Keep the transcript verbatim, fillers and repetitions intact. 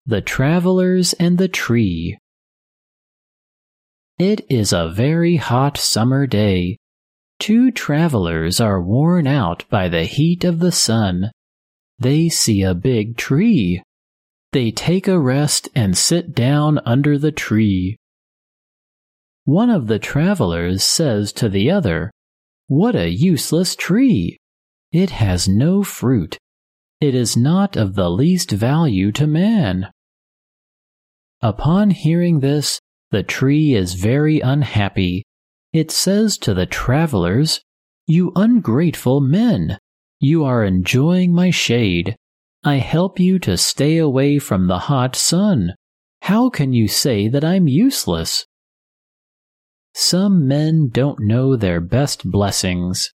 The Travelers and the Tree. It is a very hot summer day. Two travelers are worn out by the heat of the sun. They see a big tree. They take a rest and sit down under the tree. One of the travelers says to the other, "What a useless tree! It has no fruit. It is not of the least value to man." Upon hearing this, the tree is very unhappy. It says to the travelers, "You ungrateful men! You are enjoying my shade. I help you to stay away from the hot sun. How can you say that I'm useless?" Some men don't know their best blessings.